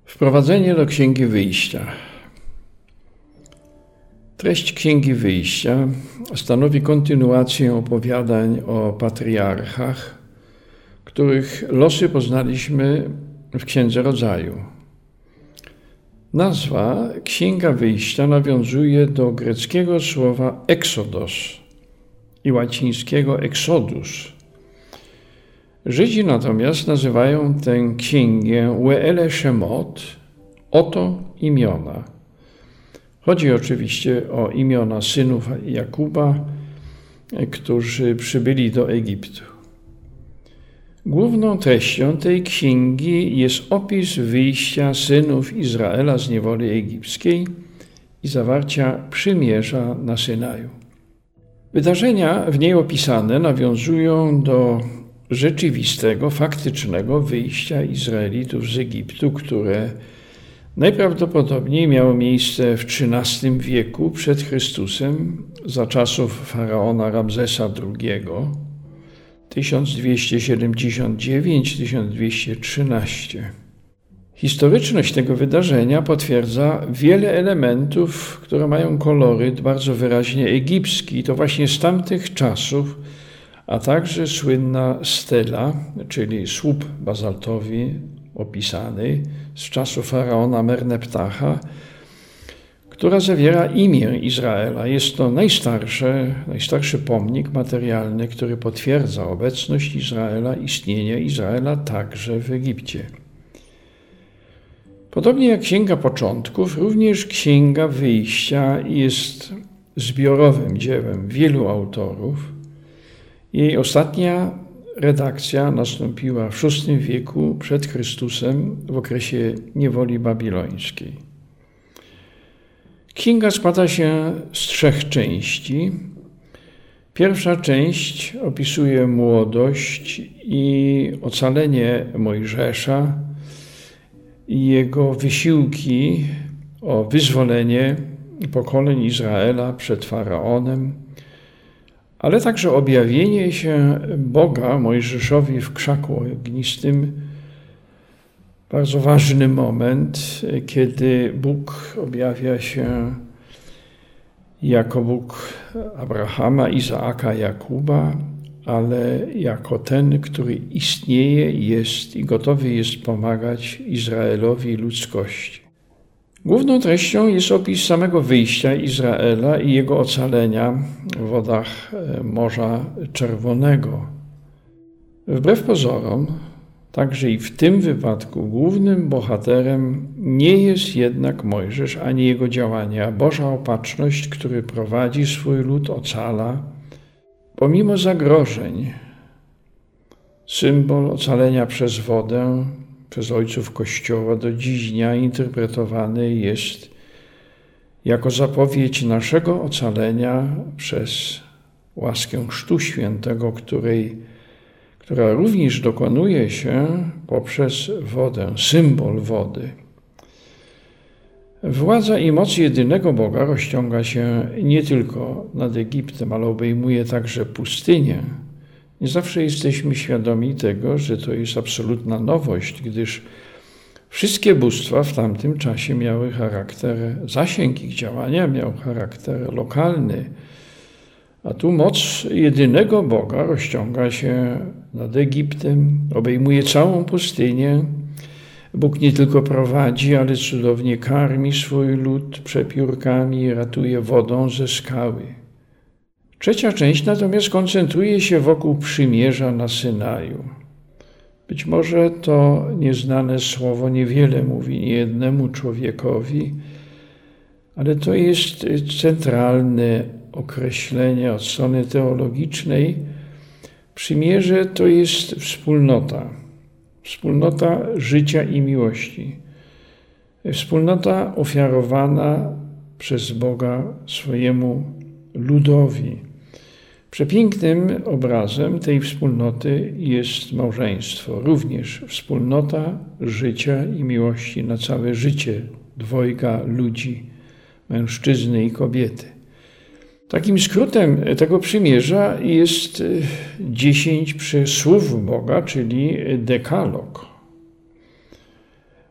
Wprowadzenie do Księgi Wyjścia. Treść Księgi Wyjścia stanowi kontynuację opowiadań o patriarchach, których losy poznaliśmy w Księdze Rodzaju. Nazwa Księga Wyjścia nawiązuje do greckiego słowa exodos i łacińskiego exodus. Żydzi natomiast nazywają tę księgę We'ele Shemot, oto imiona. Chodzi oczywiście o imiona synów Jakuba, którzy przybyli do Egiptu. Główną treścią tej księgi jest opis wyjścia synów Izraela z niewoli egipskiej i zawarcia przymierza na Synaju. Wydarzenia w niej opisane nawiązują do rzeczywistego, faktycznego wyjścia Izraelitów z Egiptu, które najprawdopodobniej miało miejsce w XIII wieku przed Chrystusem za czasów faraona Ramzesa II 1279-1213. Historyczność tego wydarzenia potwierdza wiele elementów, które mają koloryt bardzo wyraźnie egipski. To właśnie z tamtych czasów, a także słynna stela, czyli słup bazaltowy opisany z czasów faraona Merneptacha, która zawiera imię Izraela. Jest to najstarszy pomnik materialny, który potwierdza obecność Izraela, istnienie Izraela także w Egipcie. Podobnie jak Księga Początków, również Księga Wyjścia jest zbiorowym dziełem wielu autorów. Jej ostatnia redakcja nastąpiła w VI wieku przed Chrystusem w okresie niewoli babilońskiej. Księga składa się z 3 części. Pierwsza część opisuje młodość i ocalenie Mojżesza i jego wysiłki o wyzwolenie pokoleń Izraela przed faraonem, ale także objawienie się Boga Mojżeszowi w krzaku ognistym. Bardzo ważny moment, kiedy Bóg objawia się jako Bóg Abrahama, Izaaka, Jakuba, ale jako ten, który istnieje, jest i gotowy jest pomagać Izraelowi i ludzkości. Główną treścią jest opis samego wyjścia Izraela i jego ocalenia w wodach Morza Czerwonego. Wbrew pozorom, także i w tym wypadku głównym bohaterem nie jest jednak Mojżesz ani jego działania. Boża opatrzność, który prowadzi swój lud, ocala pomimo zagrożeń. Symbol ocalenia przez wodę, przez ojców Kościoła do dziś dnia interpretowany jest jako zapowiedź naszego ocalenia przez łaskę Chrztu Świętego, która również dokonuje się poprzez wodę, symbol wody. Władza i moc jedynego Boga rozciąga się nie tylko nad Egiptem, ale obejmuje także pustynię. Nie zawsze jesteśmy świadomi tego, że to jest absolutna nowość, gdyż wszystkie bóstwa w tamtym czasie miały zasięg ich działania miał charakter lokalny. A tu moc jedynego Boga rozciąga się nad Egiptem, obejmuje całą pustynię. Bóg nie tylko prowadzi, ale cudownie karmi swój lud przepiórkami i ratuje wodą ze skały. Trzecia część natomiast koncentruje się wokół przymierza na Synaju. Być może to nieznane słowo niewiele mówi niejednemu człowiekowi, ale to jest centralne określenie od strony teologicznej. Przymierze to jest wspólnota życia i miłości. Wspólnota ofiarowana przez Boga swojemu ludowi. Przepięknym obrazem tej wspólnoty jest małżeństwo, również wspólnota życia i miłości na całe życie dwojga ludzi, mężczyzny i kobiety. Takim skrótem tego przymierza jest 10 słów Boga, czyli dekalog.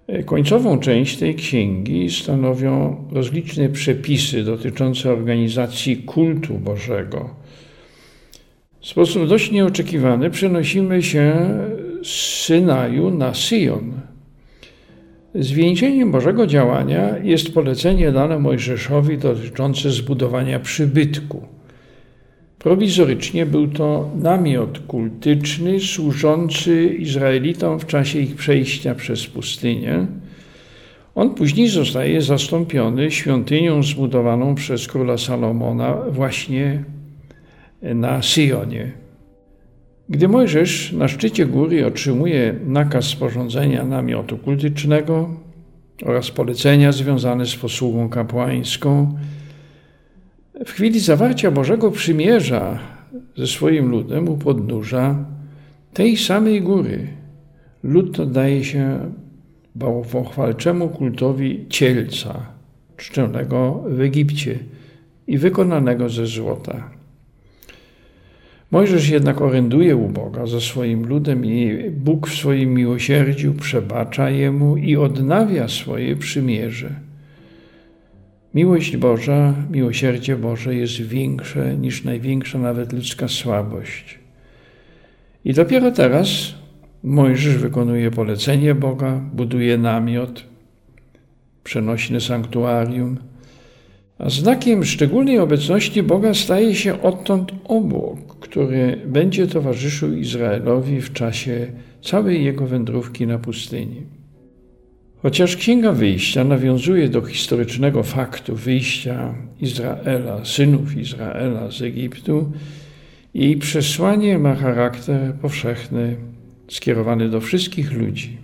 Końcową część tej księgi stanowią rozliczne przepisy dotyczące organizacji kultu Bożego. W sposób dość nieoczekiwany przenosimy się z Synaju na Syjon. Zwieńczeniem Bożego działania jest polecenie dane Mojżeszowi dotyczące zbudowania przybytku. Prowizorycznie był to namiot kultyczny służący Izraelitom w czasie ich przejścia przez pustynię. On później zostaje zastąpiony świątynią zbudowaną przez króla Salomona właśnie na Syjonie. Gdy Mojżesz na szczycie góry otrzymuje nakaz sporządzenia namiotu kultycznego oraz polecenia związane z posługą kapłańską, w chwili zawarcia Bożego Przymierza ze swoim ludem u podnóża tej samej góry lud oddaje się bałwochwalczemu kultowi cielca czczonego w Egipcie i wykonanego ze złota. Mojżesz jednak oręduje u Boga za swoim ludem i Bóg w swoim miłosierdziu przebacza jemu i odnawia swoje przymierze. Miłość Boża, miłosierdzie Boże jest większe niż największa nawet ludzka słabość. I dopiero teraz Mojżesz wykonuje polecenie Boga, buduje namiot, przenośne sanktuarium, a znakiem szczególnej obecności Boga staje się odtąd obłok, który będzie towarzyszył Izraelowi w czasie całej jego wędrówki na pustyni. Chociaż Księga Wyjścia nawiązuje do historycznego faktu wyjścia Izraela, synów Izraela z Egiptu, jej przesłanie ma charakter powszechny, skierowany do wszystkich ludzi.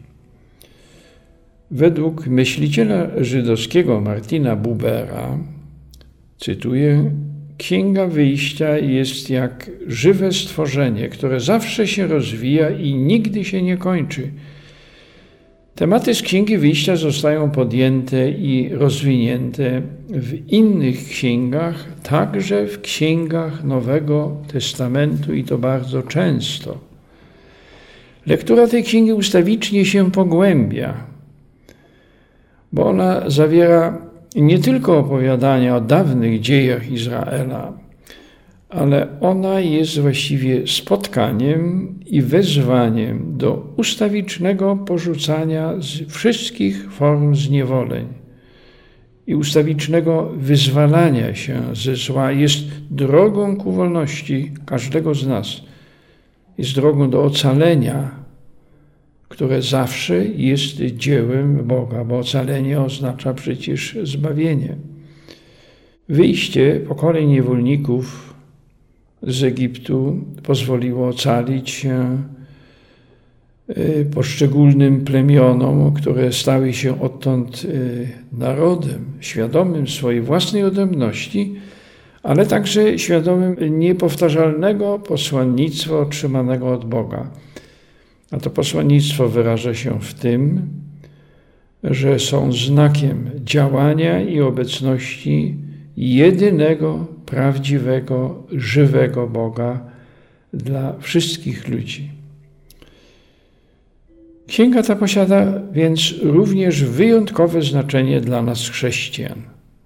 Według myśliciela żydowskiego Martina Bubera, cytuję, Księga Wyjścia jest jak żywe stworzenie, które zawsze się rozwija i nigdy się nie kończy. Tematy z Księgi Wyjścia zostają podjęte i rozwinięte w innych księgach, także w księgach Nowego Testamentu i to bardzo często. Lektura tej księgi ustawicznie się pogłębia, bo ona zawiera nie tylko opowiadania o dawnych dziejach Izraela, ale ona jest właściwie spotkaniem i wezwaniem do ustawicznego porzucania wszystkich form zniewoleń i ustawicznego wyzwalania się ze zła. Jest drogą ku wolności każdego z nas. Jest drogą do ocalenia, które zawsze jest dziełem Boga, bo ocalenie oznacza przecież zbawienie. Wyjście pokoleń niewolników z Egiptu pozwoliło ocalić się poszczególnym plemionom, które stały się odtąd narodem świadomym swojej własnej odrębności, ale także świadomym niepowtarzalnego posłannictwa otrzymanego od Boga. A to posłannictwo wyraża się w tym, że są znakiem działania i obecności jedynego, prawdziwego, żywego Boga dla wszystkich ludzi. Księga ta posiada więc również wyjątkowe znaczenie dla nas chrześcijan.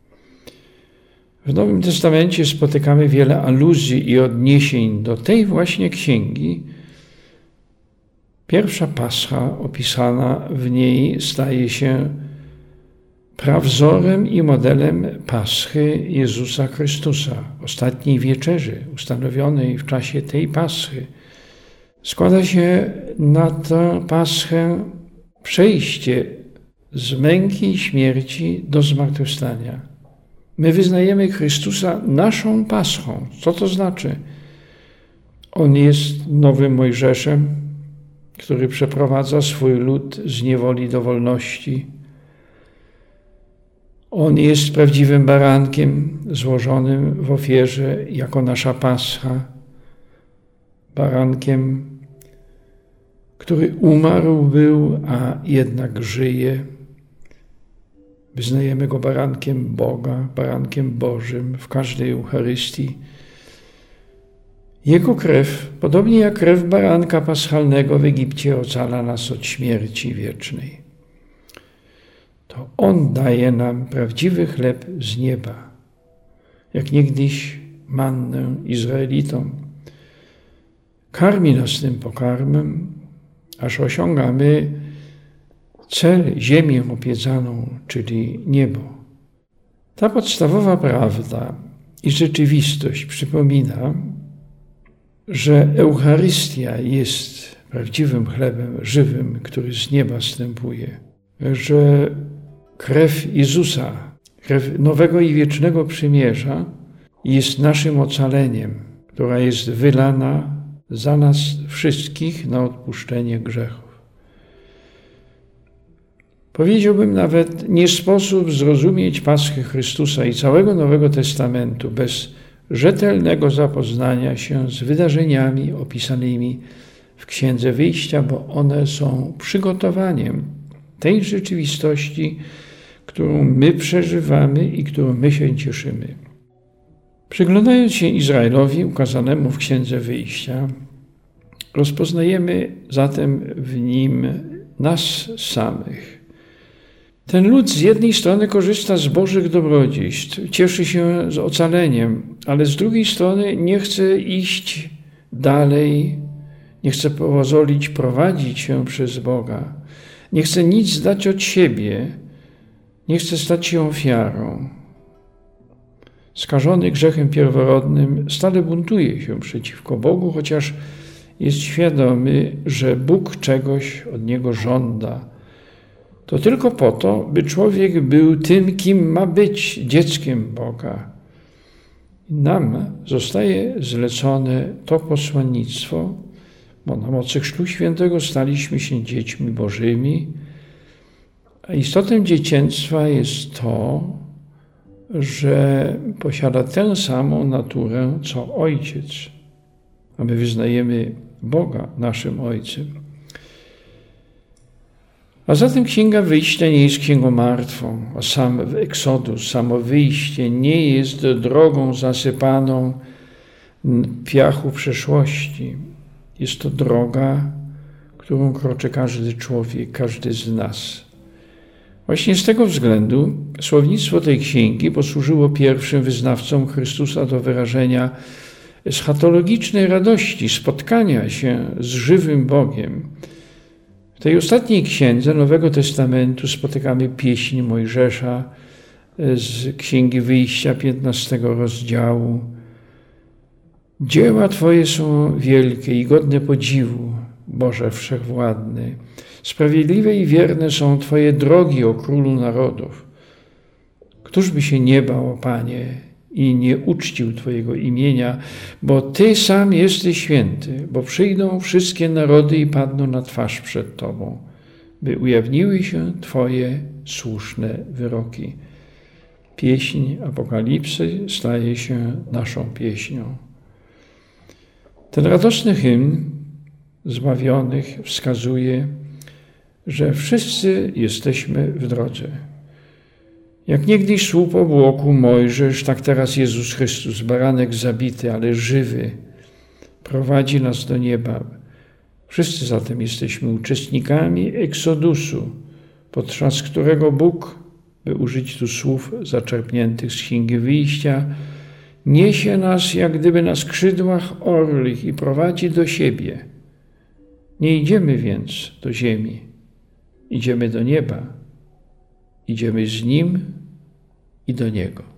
W Nowym Testamencie spotykamy wiele aluzji i odniesień do tej właśnie księgi. Pierwsza Pascha opisana w niej staje się prawzorem i modelem Paschy Jezusa Chrystusa, ostatniej wieczerzy ustanowionej w czasie tej Paschy. Składa się na tę Paschę przejście z męki i śmierci do zmartwychwstania. My wyznajemy Chrystusa naszą Paschą. Co to znaczy? On jest nowym Mojżeszem, który przeprowadza swój lud z niewoli do wolności. On jest prawdziwym barankiem złożonym w ofierze jako nasza Pascha. Barankiem, który umarł był, a jednak żyje. Wyznajemy go barankiem Boga, barankiem Bożym w każdej Eucharystii. Jego krew, podobnie jak krew baranka paschalnego w Egipcie, ocala nas od śmierci wiecznej. To On daje nam prawdziwy chleb z nieba, jak niegdyś mannę Izraelitom. Karmi nas tym pokarmem, aż osiągamy cel, ziemię obiecaną, czyli niebo. Ta podstawowa prawda i rzeczywistość przypomina, że Eucharystia jest prawdziwym chlebem żywym, który z nieba zstępuje, że krew Jezusa, krew nowego i wiecznego przymierza jest naszym ocaleniem, która jest wylana za nas wszystkich na odpuszczenie grzechów. Powiedziałbym nawet, nie sposób zrozumieć Paschy Chrystusa i całego Nowego Testamentu bez rzetelnego zapoznania się z wydarzeniami opisanymi w Księdze Wyjścia, bo one są przygotowaniem tej rzeczywistości, którą my przeżywamy i którą my się cieszymy. Przyglądając się Izraelowi ukazanemu w Księdze Wyjścia, rozpoznajemy zatem w nim nas samych. Ten lud z jednej strony korzysta z Bożych dobrodziejstw, cieszy się z ocaleniem, ale z drugiej strony nie chce iść dalej, nie chce pozwolić prowadzić się przez Boga, nie chce nic dać od siebie, nie chce stać się ofiarą. Skażony grzechem pierworodnym stale buntuje się przeciwko Bogu, chociaż jest świadomy, że Bóg czegoś od niego żąda. To tylko po to, by człowiek był tym, kim ma być, dzieckiem Boga. Nam zostaje zlecone to posłannictwo, bo na mocy Chrztu Świętego staliśmy się dziećmi Bożymi, a istotą dzieciństwa jest to, że posiada tę samą naturę, co Ojciec, a my wyznajemy Boga naszym Ojcem. A zatem Księga Wyjścia nie jest księgą martwą, a sam Eksodus, samo wyjście nie jest drogą zasypaną piachu przeszłości. Jest to droga, którą kroczy każdy człowiek, każdy z nas. Właśnie z tego względu słownictwo tej księgi posłużyło pierwszym wyznawcom Chrystusa do wyrażenia eschatologicznej radości, spotkania się z żywym Bogiem. W tej ostatniej księdze Nowego Testamentu spotykamy pieśń Mojżesza z Księgi Wyjścia 15 rozdziału. Dzieła Twoje są wielkie i godne podziwu, Boże Wszechwładny. Sprawiedliwe i wierne są Twoje drogi, o Królu Narodów. Któż by się nie bał, o Panie, i nie uczcił Twojego imienia, bo Ty sam jesteś święty, bo przyjdą wszystkie narody i padną na twarz przed Tobą, by ujawniły się Twoje słuszne wyroki. Pieśń Apokalipsy staje się naszą pieśnią. Ten radosny hymn zbawionych wskazuje, że wszyscy jesteśmy w drodze. Jak niegdyś słup obłoku Mojżesz, tak teraz Jezus Chrystus, baranek zabity, ale żywy, prowadzi nas do nieba. Wszyscy zatem jesteśmy uczestnikami Eksodusu, podczas którego Bóg, by użyć tu słów zaczerpniętych z Księgi Wyjścia, niesie nas jak gdyby na skrzydłach orlich i prowadzi do siebie. Nie idziemy więc do ziemi, idziemy do nieba. Idziemy z Nim i do Niego.